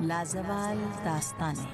लाजवाल दास्तानें।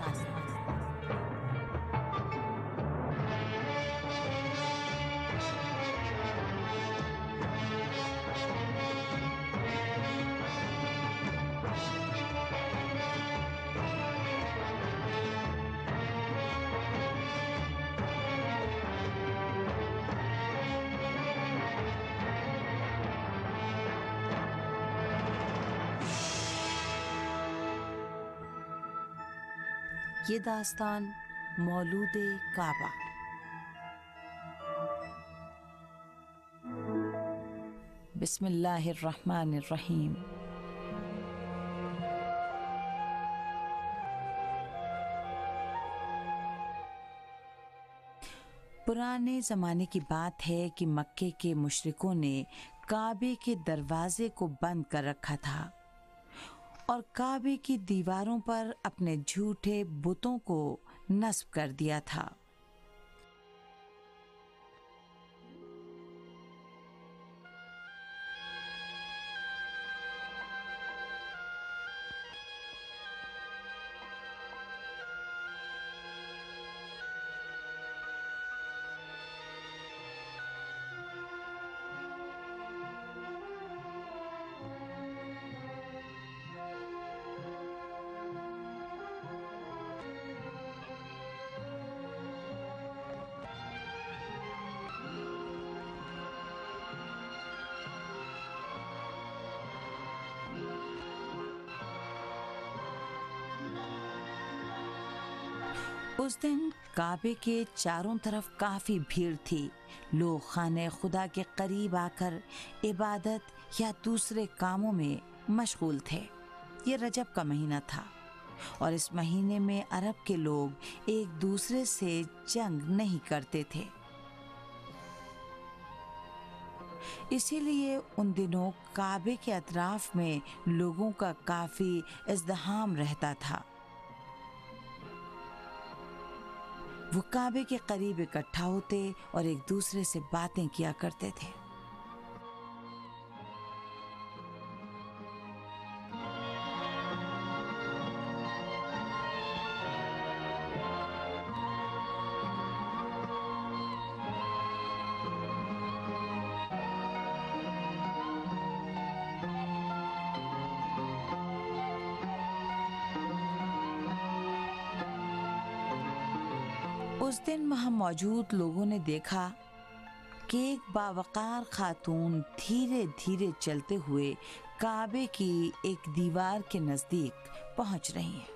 ये दास्तान मौलूद काबा। बिस्मिल्लाहिर्रहमानिर्रहीम। पुराने ज़माने की बात है कि मक्के के मुशरिकों ने काबे के दरवाजे को बंद कर रखा था और काबे की दीवारों पर अपने झूठे बुतों को नस्ब कर दिया था। उस दिन काबे के चारों तरफ काफ़ी भीड़ थी। लोग खाने खुदा के करीब आकर इबादत या दूसरे कामों में मशगूल थे। ये रजब का महीना था और इस महीने में अरब के लोग एक दूसरे से जंग नहीं करते थे। इसीलिए उन दिनों काबे के अतराफ में लोगों का काफ़ी इज़्दिहाम रहता था। वो काबे के करीब इकट्ठा होते और एक दूसरे से बातें किया करते थे। उस दिन वहाँ मौजूद लोगों ने देखा कि एक बावकार खातून धीरे धीरे चलते हुए काबे की एक दीवार के नज़दीक पहुँच रही हैं।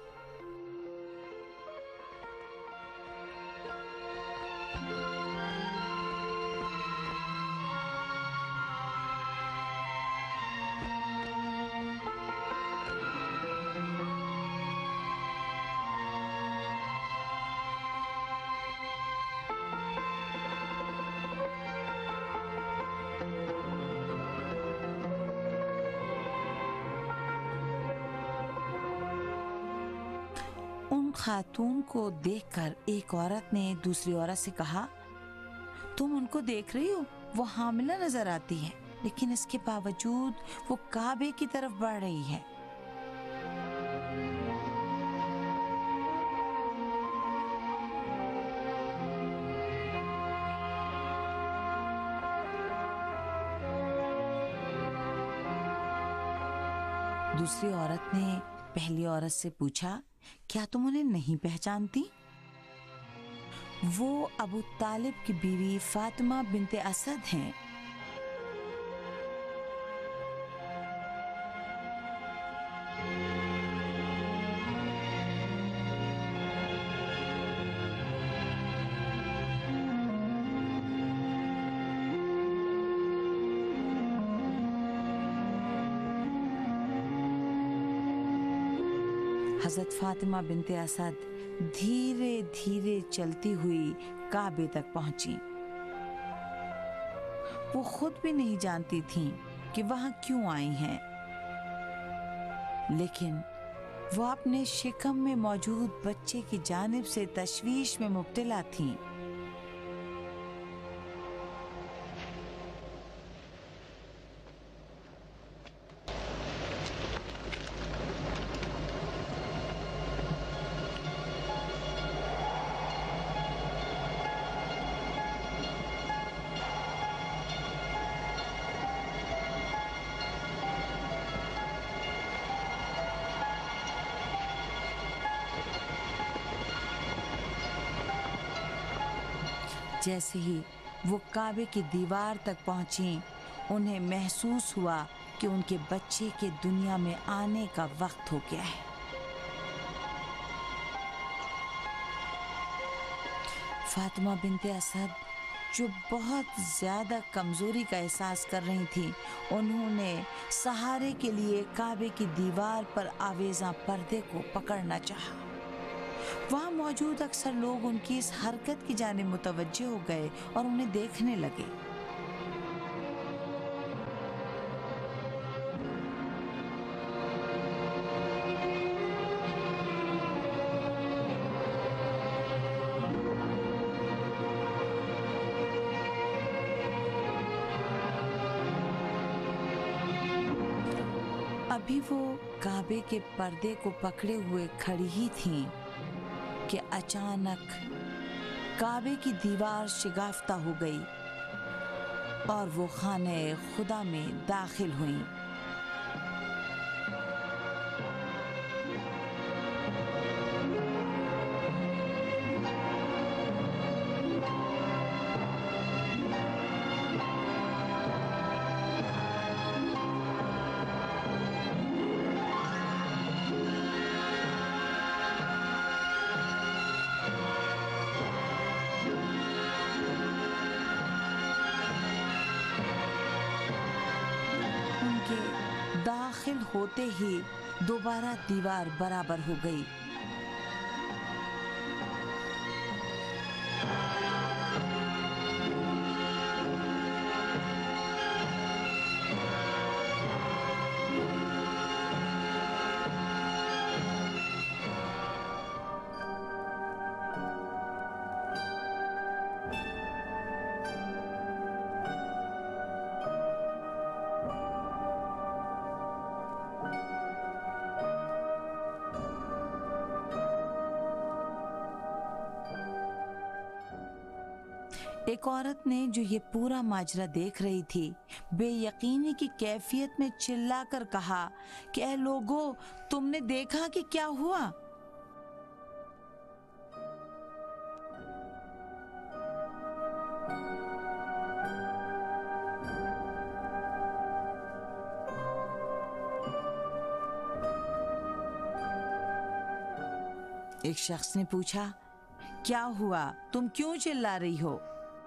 खातून को देखकर एक औरत ने दूसरी औरत से कहा, तुम उनको देख रही हो? वो हामिला नजर आती है, लेकिन इसके बावजूद वो काबे की तरफ बढ़ रही है। दूसरी औरत ने पहली औरत से पूछा, क्या तुम उन्हें नहीं पहचानती? वो अबू तालिब की बीवी फातिमा बिनते असद हैं। हज़रत फातिमा बिनते असद धीरे धीरे चलती हुई काबे तक पहुंची। वो खुद भी नहीं जानती थीं कि वहां क्यों आई हैं, लेकिन वो अपने शिकम में मौजूद बच्चे की जानिब से तशवीश में मुब्तला थीं। जैसे ही वो काबे की दीवार तक पहुंची, उन्हें महसूस हुआ कि उनके बच्चे के दुनिया में आने का वक्त हो गया है। फातिमा बिनते असद, जो बहुत ज़्यादा कमज़ोरी का एहसास कर रही थी, उन्होंने सहारे के लिए काबे की दीवार पर आवेज़ा पर्दे को पकड़ना चाहा। वहाँ मौजूद अक्सर लोग उनकी इस हरकत की जानिब मुतवज्जे हो गए और उन्हें देखने लगे। अभी वो काबे के पर्दे को पकड़े हुए खड़ी ही थीं कि अचानक काबे की दीवार शिगाफ्ता हो गई और वो खाने खुदा में दाखिल हुईं। उनके दाखिल होते ही दोबारा दीवार बराबर हो गई। एक औरत ने, जो ये पूरा माजरा देख रही थी, बेयकीनी की कैफियत में चिल्लाकर कहा कि ऐ लोगों, तुमने देखा कि क्या हुआ? एक शख्स ने पूछा, क्या हुआ? तुम क्यों चिल्ला रही हो?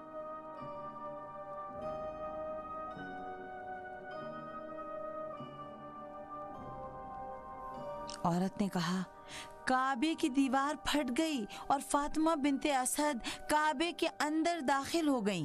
औरत ने कहा, काबे की दीवार फट गई और फातिमा बिनते असद काबे के अंदर दाखिल हो गईं।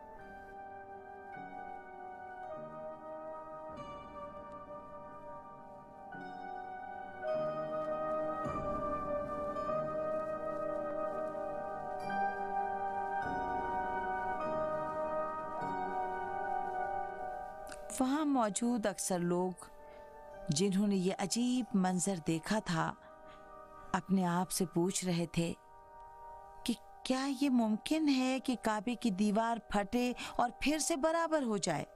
वहां मौजूद अक्सर लोग, जिन्होंने ये अजीब मंजर देखा था, अपने आप से पूछ रहे थे कि क्या ये मुमकिन है कि काबे की दीवार फटे और फिर से बराबर हो जाए?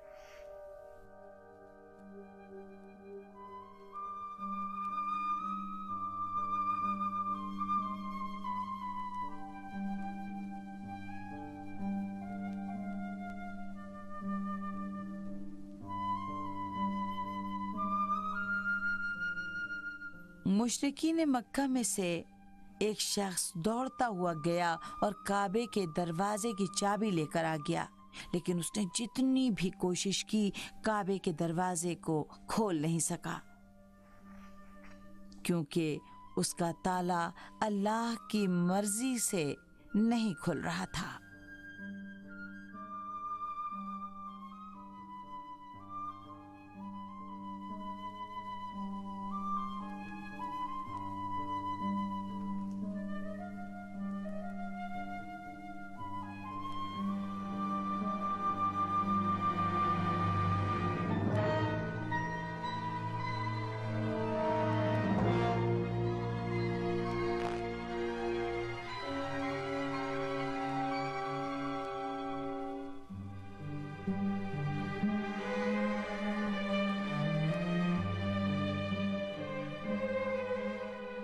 मुशरिकीन मक्का में से एक शख्स दौड़ता हुआ गया और काबे के दरवाजे की चाबी लेकर आ गया, लेकिन उसने जितनी भी कोशिश की, काबे के दरवाजे को खोल नहीं सका, क्योंकि उसका ताला अल्लाह की मर्जी से नहीं खुल रहा था।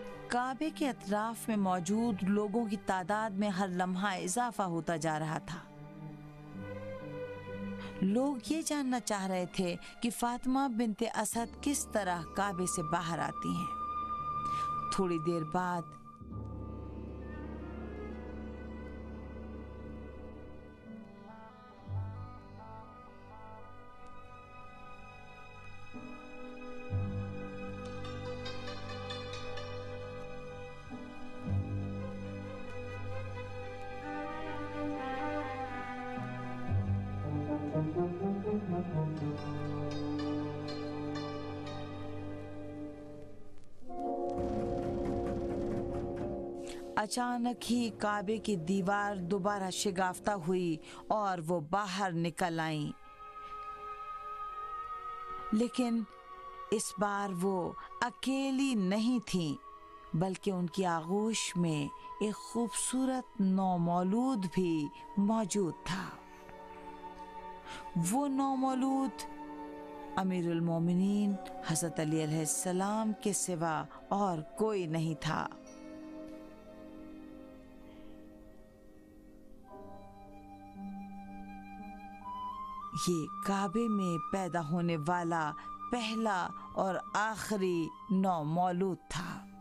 काबे के अतराफ में मौजूद लोगों की तादाद में हर लम्हा इजाफा होता जा रहा था। लोग ये जानना चाह रहे थे कि फातिमा बिनते असद किस तरह काबे से बाहर आती हैं। थोड़ी देर बाद अचानक ही काबे की दीवार दोबारा शिगाफ्ता हुई और वो बाहर निकल आईं। लेकिन इस बार वो अकेली नहीं थीं, बल्कि उनकी आगोश में एक खूबसूरत नौमौलूद भी मौजूद था। वो नौमौलूद अमीरुल मोमिनीन हज़रत अली अलैहिस्सलाम के सिवा और कोई नहीं था। ये काबे में पैदा होने वाला पहला और आखिरी नौमौलूद था।